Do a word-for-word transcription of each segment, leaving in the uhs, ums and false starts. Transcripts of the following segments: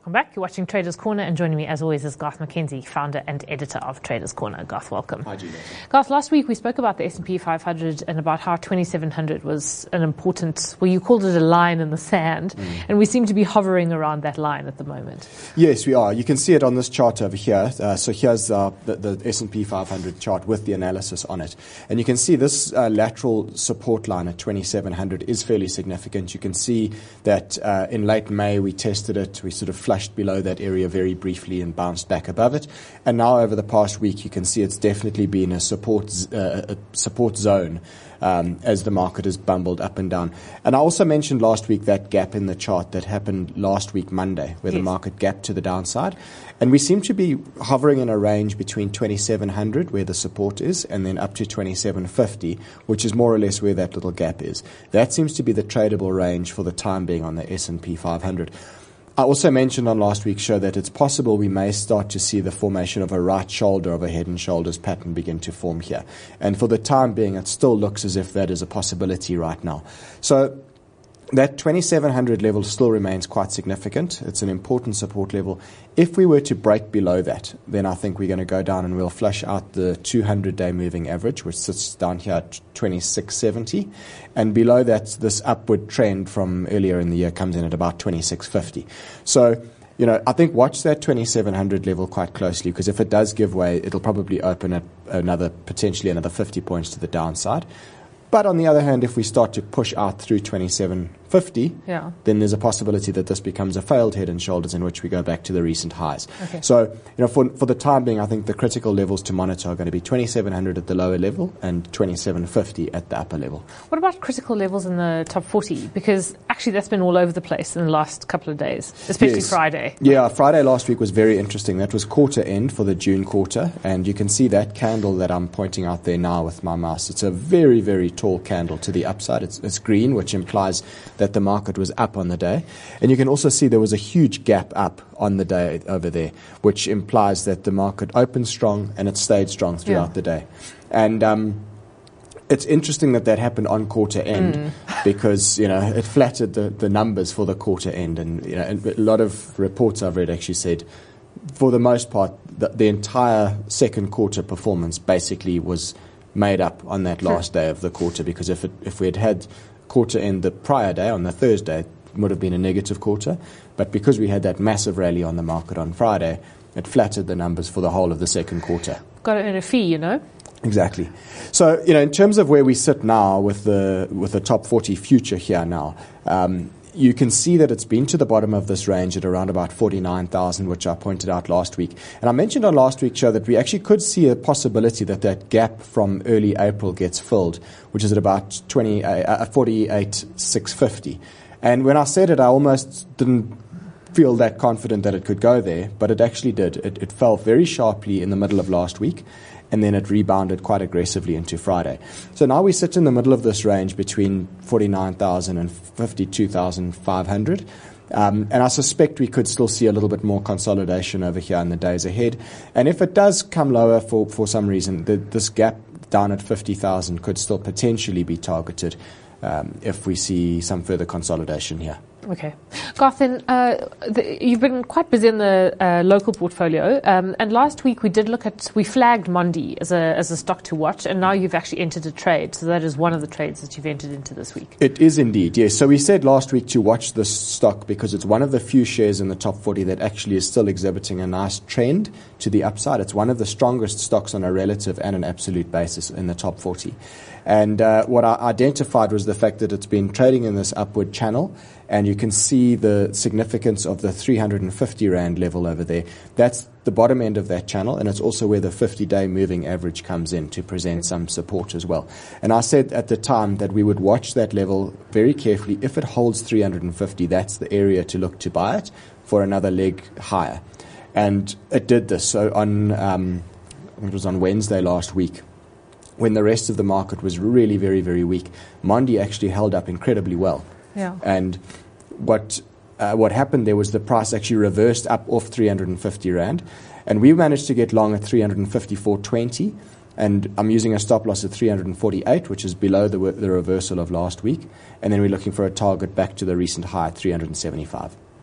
Welcome back. You're watching Traders Corner, and joining me as always is Garth McKenzie, founder and editor of Traders Corner. Garth, welcome. Hi, Julia. Garth, last week we spoke about the S and P five hundred and about how twenty-seven hundred was an important, well, you called it a line in the sand, mm. and we seem to be hovering around that line at the moment. Yes, we are. You can see it on this chart over here. Uh, so here's uh, the, the S and P five hundred chart with the analysis on it. And you can see this uh, lateral support line at twenty-seven hundred is fairly significant. You can see that uh, in late May we tested it. We sort of flushed below that area very briefly and bounced back above it. And now over the past week, you can see it's definitely been a support uh, a support zone um, as the market has bumbled up and down. And I also mentioned last week that gap in the chart that happened last week Monday, where yes. the market gapped to the downside. And we seem to be hovering in a range between twenty-seven hundred, where the support is, and then up to twenty-seven fifty, which is more or less where that little gap is. That seems to be the tradable range for the time being on the S and P five hundred. I also mentioned on last week's show that it's possible we may start to see the formation of a right shoulder of a head and shoulders pattern begin to form here. And for the time being, it still looks as if that is a possibility right now. So that twenty-seven hundred level still remains quite significant. It's an important support level. If we were to break below that, then I think we're going to go down and we'll flush out the two hundred day moving average, which sits down here at twenty-six seventy. And below that, this upward trend from earlier in the year comes in at about twenty-six fifty. So, you know, I think watch that twenty-seven hundred level quite closely, because if it does give way, it'll probably open at another, potentially another fifty points to the downside. But on the other hand, if we start to push out through twenty-seven fifty, yeah. then there's a possibility that this becomes a failed head and shoulders in which we go back to the recent highs. Okay. So, you know, for for the time being, I think the critical levels to monitor are going to be twenty-seven hundred at the lower level and twenty-seven fifty at the upper level. What about critical levels in the top forty? Because actually that's been all over the place in the last couple of days, especially yes. Friday. Yeah, Friday last week was very interesting. That was quarter end for the June quarter, and you can see that candle that I'm pointing out there now with my mouse. It's a very, very tall candle to the upside. It's, it's green, which implies that the market was up on the day. And you can also see there was a huge gap up on the day over there, which implies that the market opened strong and it stayed strong throughout yeah. the day. And um, it's interesting that that happened on quarter end mm. because, you know, it flattered the, the numbers for the quarter end. And, you know, a lot of reports I've read actually said, for the most part, the, the entire second quarter performance basically was made up on that last day of the quarter, because if it, if we had had quarter end the prior day, on the Thursday, it would have been a negative quarter. But because we had that massive rally on the market on Friday, it flattered the numbers for the whole of the second quarter. Got to earn a fee, you know. Exactly. So, you know, in terms of where we sit now with the with the top forty future here now, um, you can see that it's been to the bottom of this range at around about forty-nine thousand, which I pointed out last week. And I mentioned on last week's show that we actually could see a possibility that that gap from early April gets filled, which is at about twenty, uh, forty-eight six fifty. And when I said it, I almost didn't feel that confident that it could go there, but it actually did. It, it fell very sharply in the middle of last week, and then it rebounded quite aggressively into Friday. So now we sit in the middle of this range between forty-nine thousand and fifty-two thousand five hundred. Um, and I suspect we could still see a little bit more consolidation over here in the days ahead. And if it does come lower for, for some reason, the, this gap down at fifty thousand could still potentially be targeted um, if we see some further consolidation here. Okay. Garth, then, uh, the, you've been quite busy in the uh, local portfolio, um, and last week we did look at, we flagged Mondi as a as a stock to watch, and now you've actually entered a trade, so that is one of the trades that you've entered into this week. It is indeed, yes. So we said last week to watch this stock because it's one of the few shares in the top forty that actually is still exhibiting a nice trend to the upside. It's one of the strongest stocks on a relative and an absolute basis in the top forty. And uh, what I identified was the fact that it's been trading in this upward channel, and you can see the significance of the three hundred fifty rand level over there. That's the bottom end of that channel, and it's also where the fifty day moving average comes in to present some support as well. And I said at the time that we would watch that level very carefully. If it holds three hundred fifty, that's the area to look to buy it for another leg higher. And it did this. So on, um, it was on Wednesday last week, when the rest of the market was really very, very weak, Mondi actually held up incredibly well. Yeah. And what uh, what happened there was the price actually reversed up off three hundred fifty rand, and we managed to get long at three hundred fifty-four twenty, and I'm using a stop loss at three hundred forty-eight, which is below the the reversal of last week, and then we're looking for a target back to the recent high at three hundred seventy-five.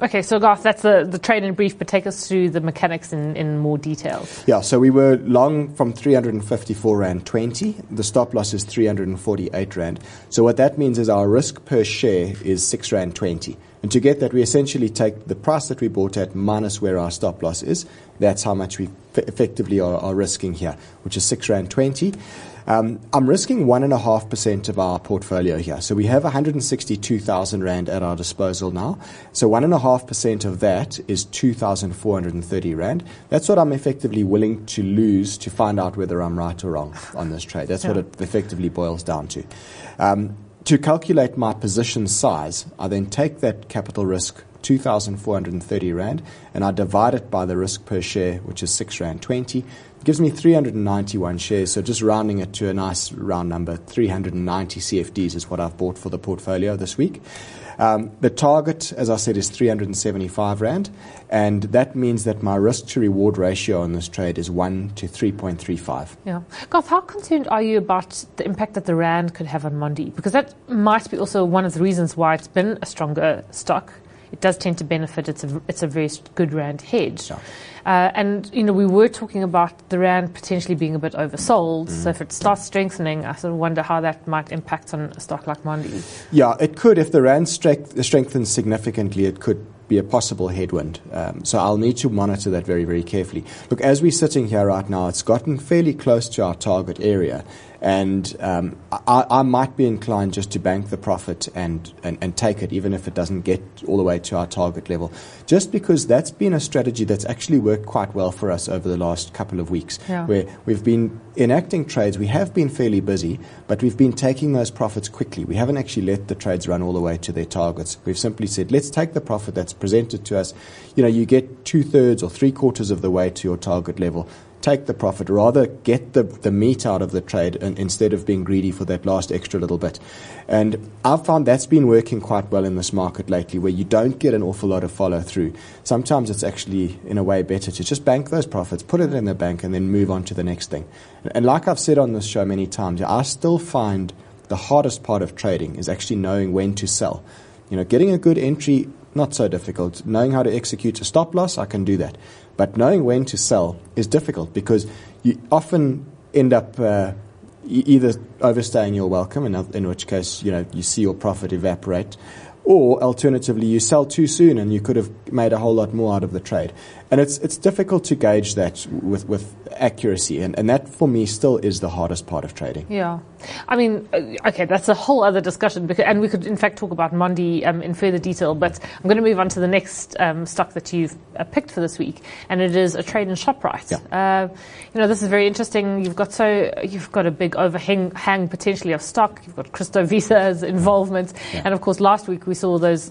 Okay, so Garth, that's the, the trade in brief, but take us through the mechanics in, in more detail. Yeah, so we were long from three hundred fifty-four rand twenty. The stop loss is three hundred forty-eight rand. So what that means is our risk per share is six rand twenty. And to get that, we essentially take the price that we bought at minus where our stop loss is. That's how much we f- effectively are, are risking here, which is six rand twenty. Um, I'm risking one and a half percent of our portfolio here. So we have one hundred sixty-two thousand rand at our disposal now. So one and a half percent of that is two thousand four hundred thirty rand. That's what I'm effectively willing to lose to find out whether I'm right or wrong on this trade. That's yeah. what it effectively boils down to. Um, to calculate my position size, I then take that capital risk, two thousand four hundred thirty rand, and I divide it by the risk per share, which is six rand twenty. It gives me three hundred ninety-one shares, so just rounding it to a nice round number, three hundred ninety C F Ds is what I've bought for the portfolio this week. Um, the target, as I said, is three hundred seventy-five rand, and that means that my risk to reward ratio on this trade is one to three point three five. Yeah. Garth, how concerned are you about the impact that the rand could have on Mondi? Because that might be also one of the reasons why it's been a stronger stock. It does tend to benefit. It's a, it's a very good rand hedge. Yeah. Uh, and, you know, we were talking about the rand potentially being a bit oversold. Mm. So if it starts strengthening, I sort of wonder how that might impact on a stock like Mondi. Yeah, it could. If the rand strength, strengthens significantly, it could be a possible headwind. Um, so I'll need to monitor that very, very carefully. Look, as we're sitting here right now, it's gotten fairly close to our target area. And um, I, I might be inclined just to bank the profit and, and, and take it, even if it doesn't get all the way to our target level, just because that's been a strategy that's actually worked quite well for us over the last couple of weeks, yeah. where we've been enacting trades. We have been fairly busy, but we've been taking those profits quickly. We haven't actually let the trades run all the way to their targets. We've simply said, let's take the profit that's presented to us. You know, you get two-thirds or three-quarters of the way to your target level. Take the profit, rather get the, the meat out of the trade and, instead of being greedy for that last extra little bit. And I've found that's been working quite well in this market lately, where you don't get an awful lot of follow through. Sometimes it's actually, in a way, better to just bank those profits, put it in the bank, and then move on to the next thing. And, and like I've said on this show many times, I still find the hardest part of trading is actually knowing when to sell. You know, getting a good entry, not so difficult. Knowing how to execute a stop loss, I can do that. But knowing when to sell is difficult because you often end up uh, either overstaying your welcome, in, in which case, you know, you see your profit evaporate, or alternatively, you sell too soon and you could have made a whole lot more out of the trade. And it's it's difficult to gauge that with, with accuracy, and, and that for me still is the hardest part of trading. Yeah. I mean, okay, that's a whole other discussion, because, and we could in fact talk about Mondi um, in further detail, but I'm going to move on to the next um, stock that you've uh, picked for this week, and it is a trade in Shoprite. Yeah. Uh, you know, this is very interesting. You've got so you've got a big overhang hang potentially of stock. You've got Christo Visa's involvement, yeah. and of course last week we saw those.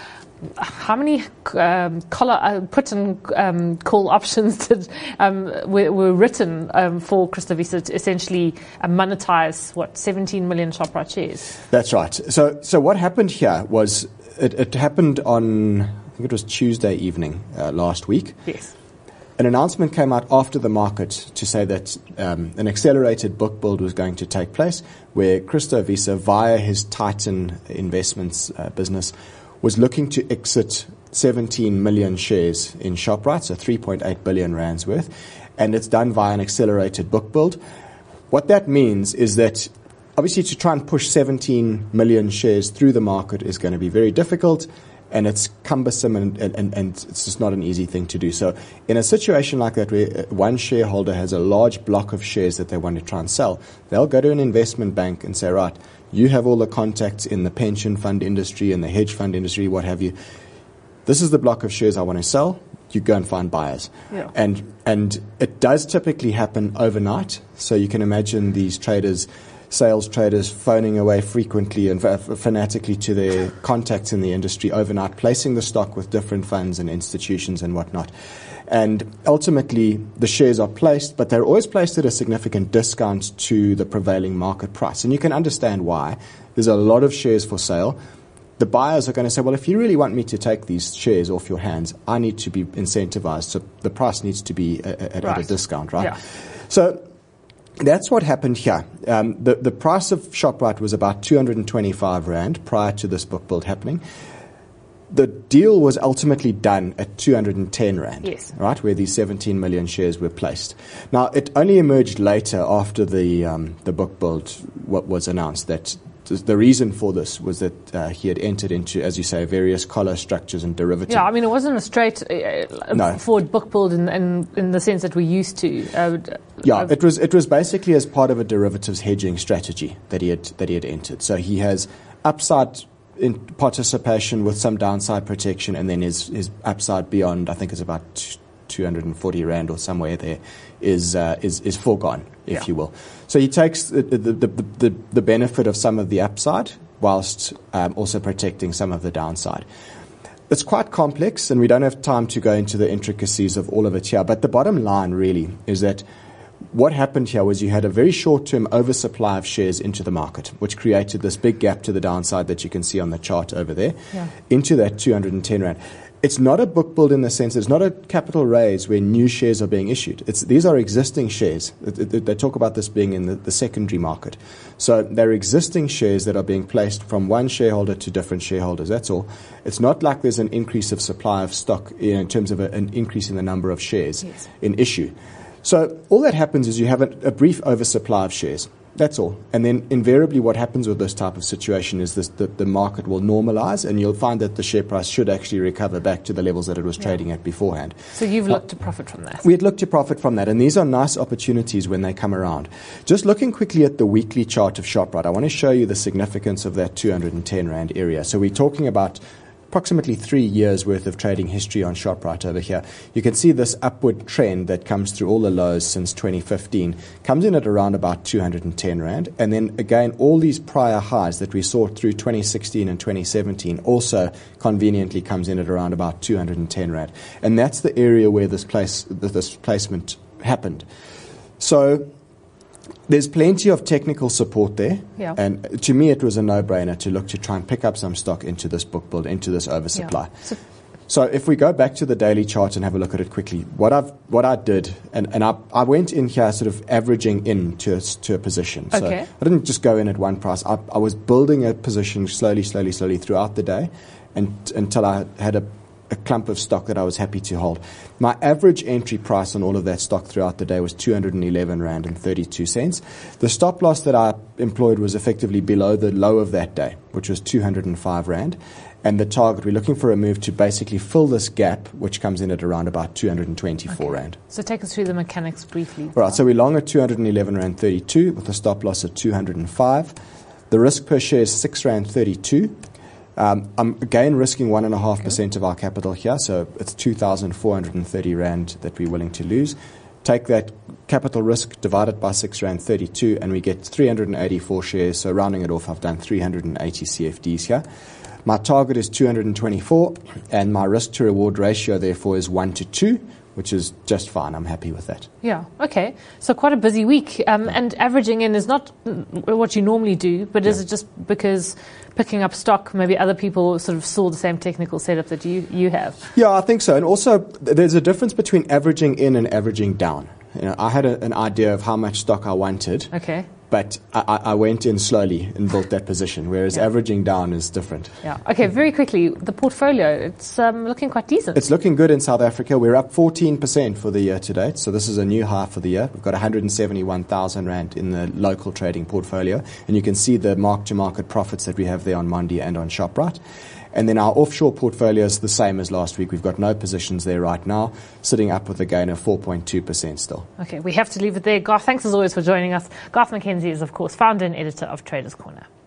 How many um, collar, uh, put and um, call options did, um, were, were written um, for Christo Visa to essentially uh, monetize, what, seventeen million Shoprite shares? That's right. So so what happened here was, it, it happened on, I think it was Tuesday evening uh, last week. Yes. An announcement came out after the market to say that um, an accelerated book build was going to take place, where Christo Visa, via his Titan Investments uh, business, was looking to exit seventeen million shares in Shoprite, so three point eight billion rands worth, and it's done via an accelerated book build. What that means is that obviously to try and push seventeen million shares through the market is going to be very difficult, and it's cumbersome, and, and, and it's just not an easy thing to do. So in a situation like that, where one shareholder has a large block of shares that they want to try and sell, they'll go to an investment bank and say, right, you have all the contacts in the pension fund industry and the hedge fund industry, what have you. This is the block of shares I want to sell. You go and find buyers. Yeah. And and it does typically happen overnight. So you can imagine these traders, sales traders, phoning away frequently and f- fanatically to their contacts in the industry overnight, placing the stock with different funds and institutions and whatnot. And ultimately, the shares are placed, but they're always placed at a significant discount to the prevailing market price. And you can understand why. There's a lot of shares for sale. The buyers are going to say, well, if you really want me to take these shares off your hands, I need to be incentivized. So the price needs to be at, at, right. at a discount, right? Yeah. So that's what happened here. Um, the, the price of Shoprite was about two hundred twenty-five rand prior to this book build happening. the deal was ultimately done at two hundred ten rand, yes. right, where these seventeen million shares were placed. Now, it only emerged later after the um, the book build what was announced that the reason for this was that uh, he had entered into, as you say, various collar structures and derivatives. Yeah, I mean, it wasn't a straight uh, no. forward book build in, in, in the sense that we used to. Uh, yeah, uh, it was it was basically as part of a derivatives hedging strategy that he had that he had entered. So he has upside in participation with some downside protection, and then his his upside beyond, I think, is about two hundred forty rand or somewhere there, is uh, is is foregone, if yeah. you will. So he takes the the, the the the benefit of some of the upside whilst um, also protecting some of the downside. It's quite complex, and we don't have time to go into the intricacies of all of it here. But the bottom line really is that what happened here was you had a very short-term oversupply of shares into the market, which created this big gap to the downside that you can see on the chart over there, yeah. into that two hundred ten rand. It's not a book build in the sense that it's not a capital raise where new shares are being issued. It's, these are existing shares. They talk about this being in the, the secondary market. So they're existing shares that are being placed from one shareholder to different shareholders. That's all. It's not like there's an increase of supply of stock in, in terms of a, an increase in the number of shares yes. in issue. So all that happens is you have a, a brief oversupply of shares. That's all. And then invariably what happens with this type of situation is this, the, the market will normalize, and you'll find that the share price should actually recover back to the levels that it was trading yeah. at beforehand. So you've looked to profit from that? We'd look to profit from that, and these are nice opportunities when they come around. Just looking quickly at the weekly chart of Shoprite, I want to show you the significance of that two hundred ten rand area. So we're talking about approximately three years worth of trading history on Shoprite over here. You can see this upward trend that comes through all the lows since twenty fifteen, comes in at around about two hundred ten rand. And then again, all these prior highs that we saw through twenty sixteen and twenty seventeen also conveniently comes in at around about two hundred ten rand. And that's the area where this place, this placement happened. So there's plenty of technical support there, yeah. and to me it was a no-brainer to look to try and pick up some stock into this book build, into this oversupply. Yeah. So, so if we go back to the daily chart and have a look at it quickly, what I've what I did, and, and I, I went in here sort of averaging in to a, to a position. So okay. I didn't just go in at one price. I, I was building a position slowly, slowly, slowly throughout the day, and until I had a a clump of stock that I was happy to hold. My average entry price on all of that stock throughout the day was two hundred eleven rand and thirty-two cents. The stop loss that I employed was effectively below the low of that day, which was two hundred five rand. And the target, we're looking for a move to basically fill this gap, which comes in at around about two hundred twenty-four okay. rand. So take us through the mechanics briefly. All right, so we're long at two hundred eleven rand thirty-two with a stop loss at two hundred five. The risk per share is six rand thirty-two. Um, I'm again risking one and a half percent of our capital here, so it's two thousand four hundred thirty rand that we're willing to lose. Take that capital risk, divide it by six rand thirty-two, and we get three hundred eighty-four shares. So rounding it off, I've done three hundred eighty C F Ds here. My target is two hundred twenty-four, and my risk to reward ratio therefore is one to two, which is just fine. I'm happy with that. Yeah, okay. So quite a busy week. Um, and averaging in is not what you normally do, but yeah. is it just because picking up stock, maybe other people sort of saw the same technical setup that you, you have? Yeah, I think so. And also, there's a difference between averaging in and averaging down. You know, I had a, an idea of how much stock I wanted. Okay. But I, I went in slowly and built that position, whereas yeah. averaging down is different. Yeah. Okay, very quickly, the portfolio, it's um, looking quite decent. It's looking good in South Africa. We're up fourteen percent for the year to date, so this is a new high for the year. We've got one hundred seventy-one thousand rand in the local trading portfolio, and you can see the mark-to-market profits that we have there on Mondi and on Shoprite. And then our offshore portfolio is the same as last week. We've got no positions there right now, sitting up with a gain of four point two percent still. Okay, we have to leave it there. Garth, thanks as always for joining us. Garth McKenzie is, of course, founder and editor of Traders Corner.